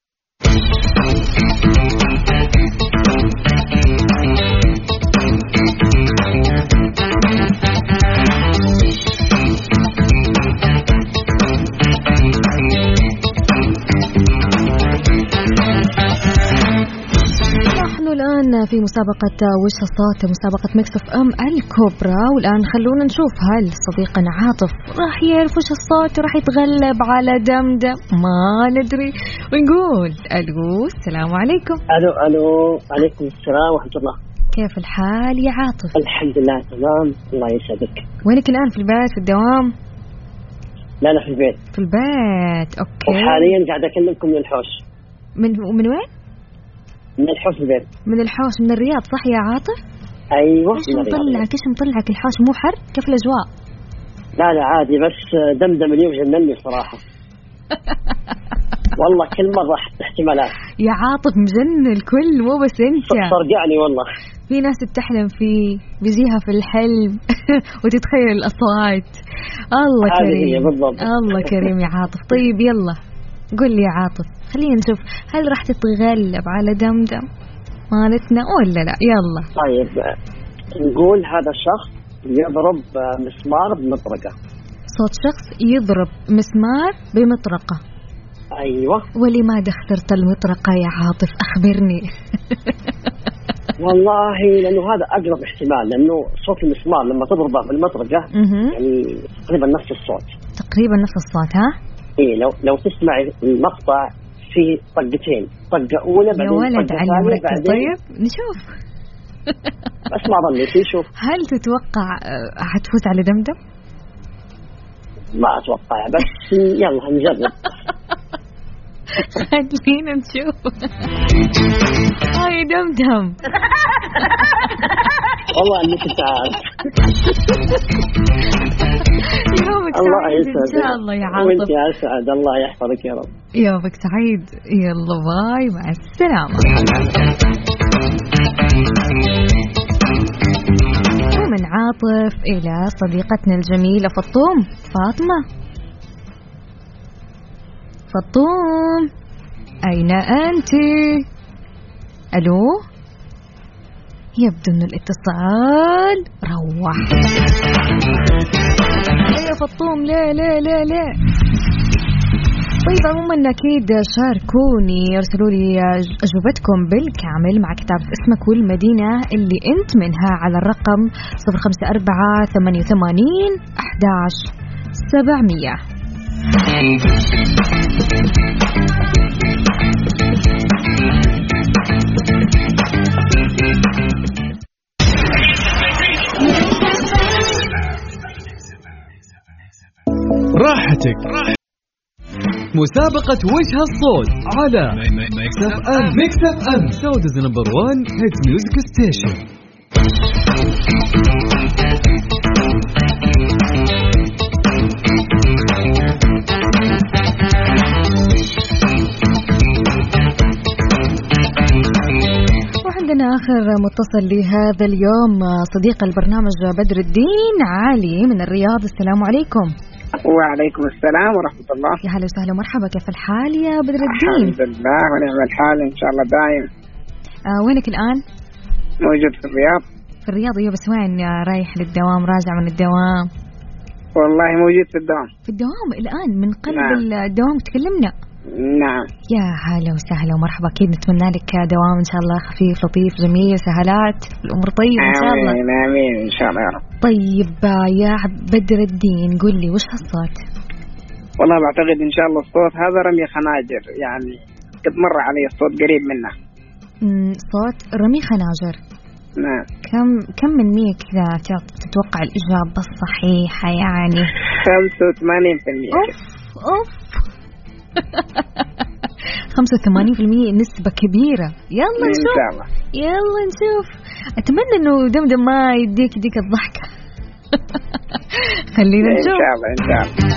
الآن في مسابقة وش الصوت، مسابقة ميكس إف إم الكبرى. والآن خلونا نشوف هل صديقنا عاطف راح يعرف وش الصوت وراح يتغلب على دمدم، ما ندري. ونقول ألو السلام عليكم. ألو ألو عليكم السلام ورحمة الله. كيف الحال يا عاطف؟ الحمد لله تمام، الله يسعدك. وينك الآن؟ في البيت في الدوام؟ لا لا في البيت. في البيت أوكي. وحاليا قاعد أكلمكم من الحوش. من من وين؟ من الحوش البيت. من الحوش من الرياض صح يا عاطف؟ أيوة. ايش مطلعك ايش مطلعك الحوش مو حر؟ كيف الأجواء؟ لا لا عادي، بس دمدم اليوم جنني صراحة. والله كل مرة احتمالات. يا عاطف مجنن الكل مو بس انت. صرقعني والله. في ناس تحلم فيه بيجيها في الحلم وتتخيل الأصوات. الله كريم بالضبط. الله كريم يا عاطف. طيب يلا قل لي يا عاطف، خلينا نشوف هل راح تتغلب على دمدم مالتنا ولا لا؟ يلا. طيب نقول هذا الشخص يضرب مسمار بمطرقة. صوت شخص يضرب مسمار بمطرقة. أيوة. ولماذا اخترت المطرقة يا عاطف؟ أخبرني. والله لأنه هذا أقرب احتمال، لأنه صوت المسمار لما تضربه بالمطرقة يعني تقريبا نفس الصوت. تقريبا نفس الصوت ها؟ إيه لو لو تسمع المقطع في طقتين، طقة أولى بعدين يا ولد طقة علي ثانية بعدين. طيب نشوف. بس ما ظني في شوف. هل تتوقع حتفوز على دمدم؟ ما أتوقع بس يلا نجرب. خلينا نشوف. هاي دمدم. والله انك كنت عارف. يومك سعيد ان شاء الله يا عاطف. وانت اسعد، الله يحفظك يا رب. يومك سعيد. يلا باي مع السلامة. نعطف إلى صديقتنا الجميلة فطوم. فاطمة فطوم أين أنت؟ ألو، يبدو أن الاتصال روح. يا فطوم لا لا لا لا. طيب عموما أكيد شاركوني، ارسلوا لي أجوبتكم بالكامل مع كتابة اسمك والمدينة اللي أنت منها على الرقم صفر خمسة أربعة ثمانية ثمانين أحد عشر سبعمية. راحتك. مسابقة وجه الصوت على ميكس اف ام. ميكس اف ام سعوديز نمبر وان هيت ميوزك ستيشن. وعندنا آخر متصل لهذا اليوم صديق البرنامج بدر الدين علي من الرياض. السلام عليكم. وعليكم السلام ورحمة الله. يا هلا وسهلا ومرحبا، كيف الحال يا بدر الدين؟ الحمد لله ونعم الحال إن شاء الله دايم. آه وينك الآن؟ موجود في الرياض. في الرياض، أيوة، بس وين رايح للدوام راجع من الدوام؟ والله موجود في الدوام. في الدوام الآن من قلب نعم. الدوام تكلمنا. نعم. يا هلا وسهلا ومرحبا، أكيد نتمنى لك دوام إن شاء الله خفيف لطيف جميل، سهالات الأمور طيبة إن شاء الله. آمين آمين إن شاء الله يا رب. طيب يا بدر الدين قل لي وش هالصوت؟ والله بعتقد إن شاء الله الصوت هذا رمي خناجر، يعني قد مر علي الصوت قريب منه. صوت رمي خناجر. نعم. كم كم من مية كذا تتوقع الإجابة الصحيحة يعني؟ خمسة وثمانين بالمية. أوف أوف. خمسة وثمانين بالمية نسبة كبيرة. يلا نشوف إن شاء الله. يلا نشوف. أتمنى إنه دمدم ما يديك يديك الضحكة. خلينا نشوف إن شاء الله إن شاء الله.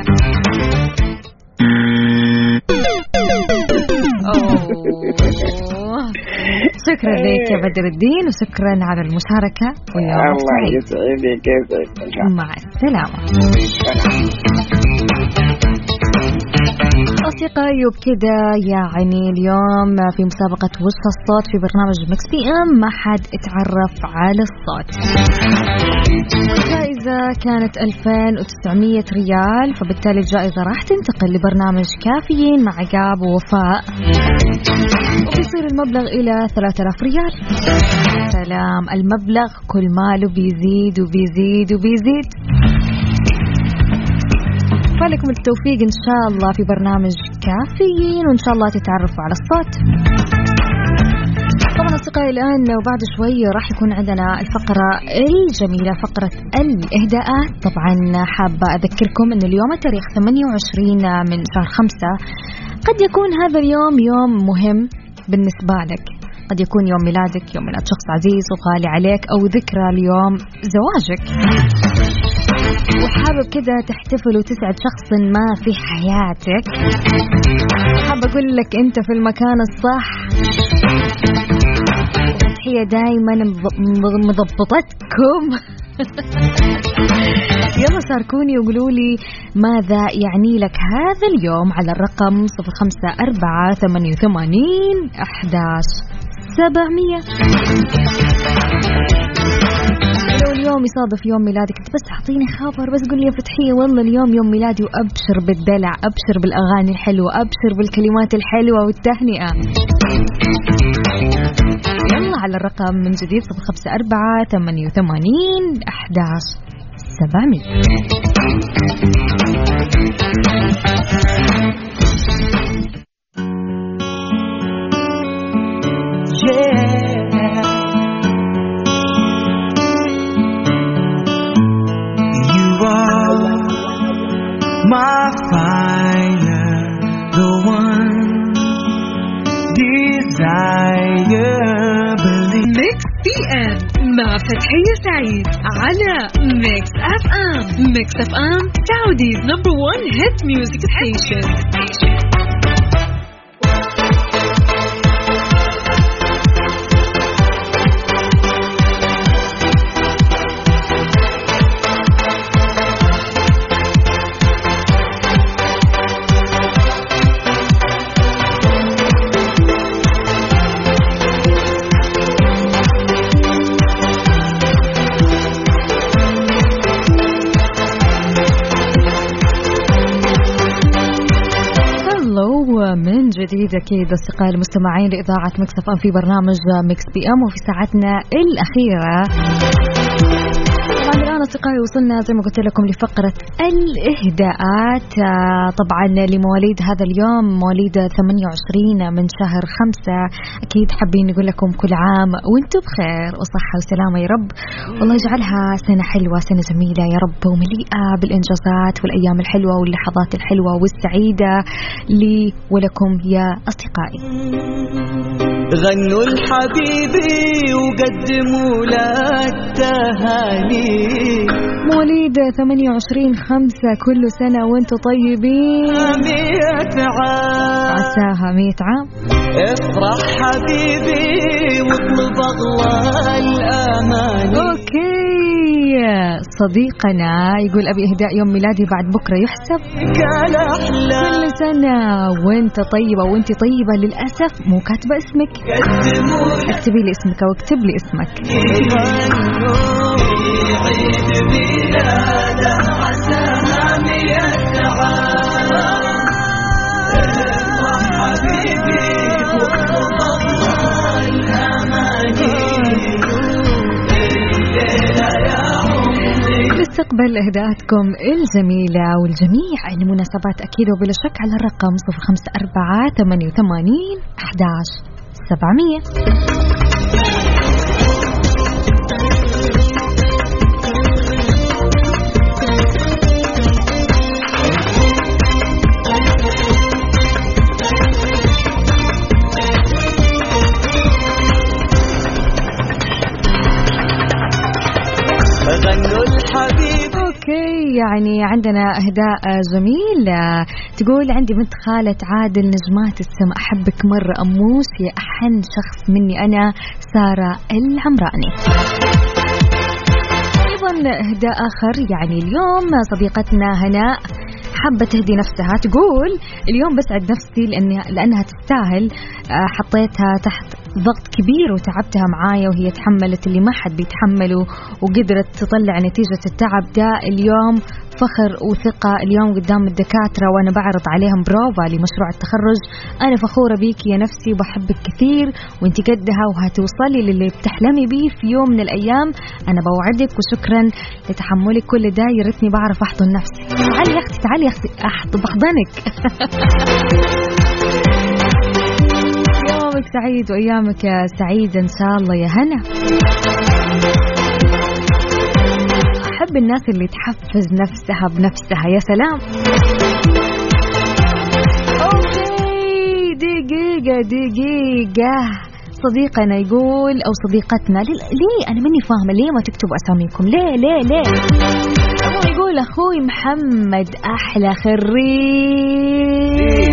شكرا لك يا بدر الدين وشكرا على المشاركة ويا الله يسعدك. كيفك؟ مع السلامة. أصدقائي وبكذا يعني اليوم في مسابقة وجه الصوت في برنامج مكس بي ام ما حد اتعرف على الصوت. الجائزة كانت ألفين وتسعمية ريال، فبالتالي الجائزة راح تنتقل لبرنامج كافيين مع عقاب ووفاء، وبيصير المبلغ إلى ثلاثة آلاف ريال. سلام، المبلغ كل ماله بيزيد وبيزيد وبيزيد. فلكم التوفيق إن شاء الله في برنامج كافيين، وإن شاء الله تتعرفوا على الصوت. طبعا أصدقائي الآن وبعد شوي راح يكون عندنا الفقرة الجميلة، فقرة الإهداءات. طبعا حابة أذكركم أن اليوم التاريخ ثمانية وعشرين من شهر خمسة، قد يكون هذا اليوم يوم مهم بالنسبة لك، قد يكون يوم ميلادك، يوم ميلاد شخص عزيز وغالي عليك، أو ذكرى اليوم زواجك، وحابب كذا تحتفل وتسعد شخص ما في حياتك. حابة أقول لك أنت في المكان الصح، وتحية دايما مضبطتكم. يلا شاركوني وقولوا لي ماذا يعني لك هذا اليوم على الرقم صفر خمسة أربعة ثمانية ثمانين أحد عشر سبعمية. لو اليوم يصادف يوم ميلادك انت بس اعطيني خبر، بس قول لي يا فتحية والله اليوم يوم ميلادي، وابشر بالدلع، ابشر بالاغاني الحلوة، ابشر بالكلمات الحلوة والتهنئة. يلا على الرقم من جديد صفر خمسة أربعة ثمانية ثمانين أحد عشر سبعمية. My fire, the one desire, believe. Mix بي إم مع فتحية سعيد على Mix إف إم. Mix إف إم Saudi's number one hit music station. جديد أكيد أصدقائي المستمعين لإذاعة ميكس اف ام في برنامج ميكس بي ام وفي ساعتنا الأخيرة. طبعا الآن أصدقائي وصلنا زي ما قلت لكم لفقرة الإهداءات، طبعا لمواليد هذا اليوم مواليد ثمانية وعشرين من شهر خمسة. أكيد حابين نقول لكم كل عام وانتم بخير وصحة وسلامة يا رب، والله يجعلها سنة حلوة سنة جميلة يا رب ومليئة بالإنجازات والأيام الحلوة واللحظات الحلوة والسعيدة لي ولكم يا أصدقائي. غنوا الحبيبي وقدموا له التهاني. مواليد ثمانية وعشرين خمسة كل سنة وانتم طيبين، مئة عام عساها مئة عام. افرح حبيبي واطلب الله الأمان. اوكي صديقنا يقول أبي إهداء يوم ميلادي بعد بكرة يحسب كل سنة وانت طيبة وانت طيبة. للأسف مو كاتبة اسمك، اكتبي لي اسمك أو اكتب لي اسمك. عيد ميلاده عساها مئة عام. افرح حبيبي واطلب الله الأماني. نستقبل إهداءاتكم الجميلة والجميع المناسبات أكيد وبلا شك على الرقم صفر خمسة أربعة ثمانية وثمانين أحد عشر سبعمية. اوكي يعني عندنا اهداء جميل. تقول عندي بنت خالة عادل نجمات السما، احبك مرة اموس يا احن شخص مني انا سارة العمراني. ايضا اهداء اخر يعني اليوم صديقتنا هناء حابة تهدي نفسها، تقول اليوم بسعد نفسي لأنها, لأنها تستاهل، حطيتها تحت ضغط كبير وتعبتها معايا وهي تحملت اللي ما حد بيتحمله وقدرت تطلع نتيجة التعب ده. اليوم فخر وثقة اليوم قدام الدكاترة وأنا بعرض عليهم بروفا لمشروع التخرج. أنا فخورة بيك يا نفسي وبحبك كثير وانتي قدها وهتوصلي للي بتحلمي بيه في يوم من الأيام. أنا بوعدك وشكرا لتحملك كل ده. يا ريتني بعرف أحضن نفسي. تعالي يا أختي تعالي يا أختي أحضن بحضنك. يومك سعيد وأيامك سعيدة إن شاء الله يا هنا. أحب الناس اللي تحفز نفسها بنفسها. يا سلام. أوكي دقيقة دقيقة صديقنا يقول أو صديقتنا ليه أنا مني فاهمة ليه ما تكتبوا أساميكم؟ ليه ليه ليه هو يقول أخوي محمد أحلى خريج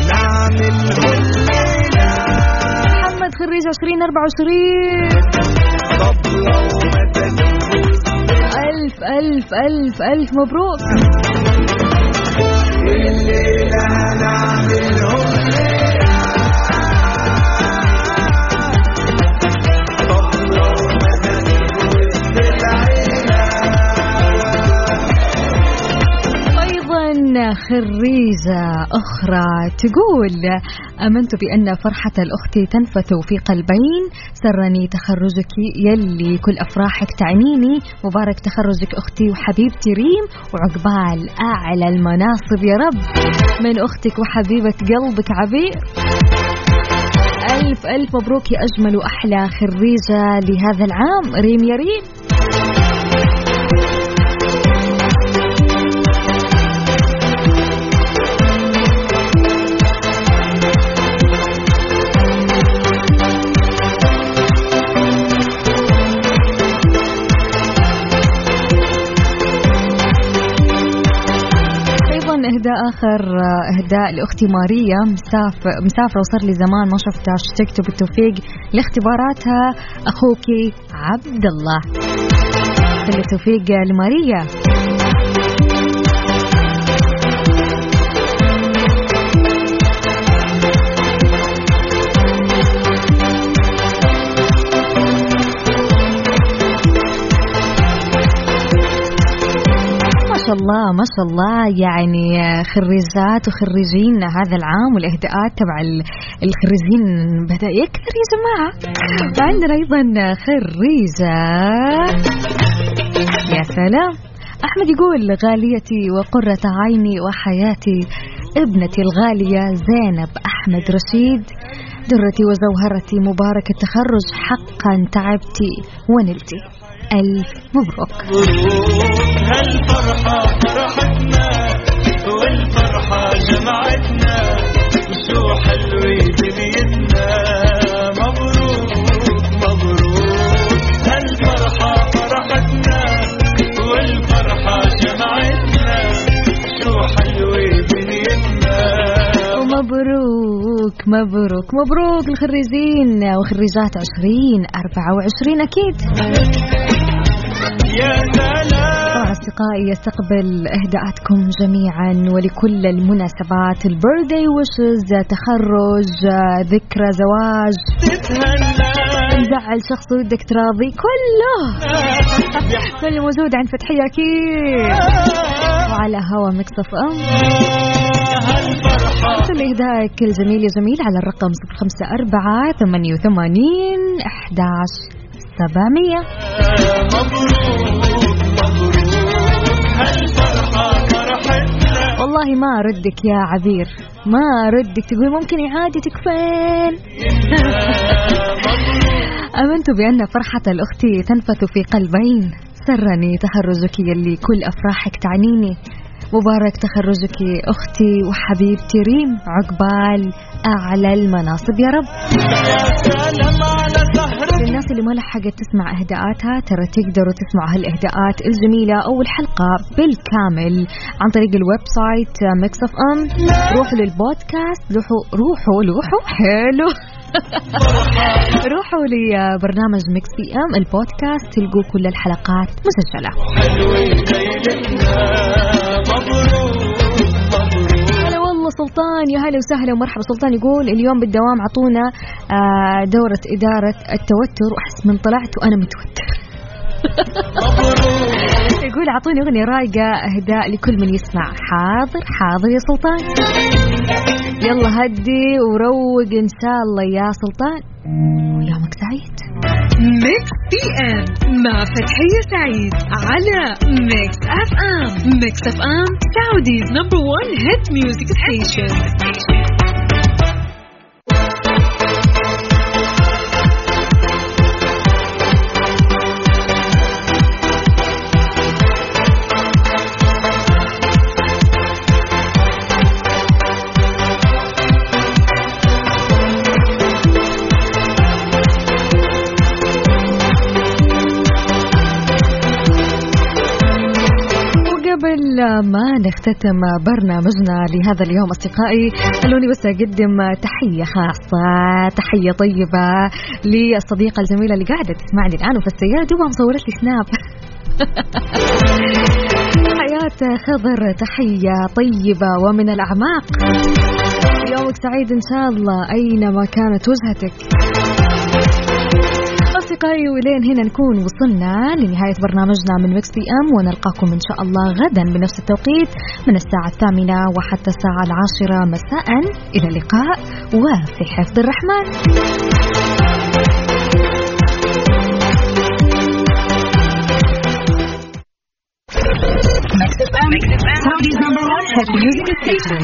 محمد خريج عشرين أربعة وعشرين. ألف ألف ألف ألف مبروك. الليلة نعملهم خريجة أخرى تقول آمنت بأن فرحة الأخت تنفث في قلبين. سرني تخرجك يلي كل أفراحك تعنيني. مبارك تخرجك أختي وحبيبتي ريم وعقبال أعلى المناصب يا رب من أختك وحبيبة قلبك عبير. ألف ألف مبروك يا أجمل وأحلى خريجة لهذا العام ريم يا ريم. إهداء آخر إهداء لأختي ماريا مسافر مسافرة وصار لي زمان ما شفتها. اشتقت بالتوفيق لاختباراتها أخوكي عبد الله. كل التوفيق لماريا. شاء الله ما شاء الله، يعني خريجات وخريجين هذا العام والإهداءات تبع الخريجين بدأ يكثر يا جماعة. وعندنا أيضا خريجة، يا سلام، أحمد يقول غاليتي وقرة عيني وحياتي ابنتي الغالية زينب أحمد رشيد، درتي وزوهرتي، مبارك التخرج، حقا تعبتي ونلتي، ألف مبروك. هالفرحة فرحتنا والفرحة جمعتنا، وشو حلوة دنيتنا، مبروك مبروك. هالفرحة فرحتنا والفرحة جمعتنا، شو حلوة دنيتنا، ومبروك مبروك مبروك الخريجين وخريجات عشرين أربعة وعشرين أكيد. طبعا أصدقائي يستقبل إهداءاتكم جميعا ولكل المناسبات، البيرثدي ويشز، تخرج، ذكرى زواج، نزعل شخص ودك تراضي، كله كله موجود عند فتحية أكيد وعلى هوا ميكس اف ام. ارسل إهدائك الجميل يا جميل على الرقم صفر خمسة أربعة ثمانية وثمانين أحد عشر سبعمية. والله ما أردك يا عبير، ما أردك، تقول ممكن إعادتك فين؟ أمنت بأن فرحة الأخت تنفث في قلبين، سرني تخرجك يلي كل أفراحك تعنيني، مبارك تخرجك أختي وحبيبتي ريم، عقبال أعلى المناصب يا رب. للناس اللي ما لحقت تسمع إهداءاتها، ترى تقدروا تسمعوا هالإهداءات الجميلة أو الحلقة بالكامل عن طريق الويب سايت ميكس اف ام. روحوا للبودكاست، روحوا روحوا روحوا حلو روحوا لبرنامج ميكس بي ام البودكاست، تلقوا كل الحلقات مسجلة. هلا والله سلطان، يا هلا وسهلا ومرحبا. سلطان يقول اليوم بالدوام عطونا دورة إدارة التوتر وأحس من طلعت وأنا متوتر. يقول عطوني أغنية رايقة أهداء لكل من يسمع. حاضر حاضر يا سلطان، يلا هدي وروق إن شاء الله يا سلطان، ويومك سعيد. ميكس بي ام مع فتحية سعيد على ميكس اف ام. ميكس اف ام سعوديز نمبر وان هيت ميوزك ستيشن. ما نختتم برنامجنا لهذا اليوم أصدقائي، خلوني بس أقدم تحية خاصة، تحية طيبة للصديقة الجميلة اللي قاعدة تسمعني الآن وفي السيارة دوبها مصورت لي سناب. حياة خضر، تحية طيبة ومن الأعماق، يومك سعيد إن شاء الله أينما كانت وجهتك. أصدقائي ولين هنا نكون وصلنا لنهاية برنامجنا من ميكس بي أم، ونلقاكم إن شاء الله غدا بنفس التوقيت من الساعة الثامنة وحتى الساعة العاشرة مساء. إلى اللقاء وفي حفظ الرحمن. Mix اف ام, Saudi's number one hit music station.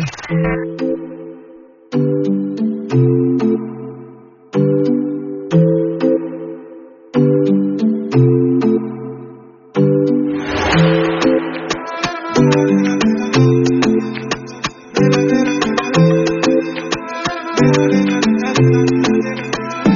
Thank you.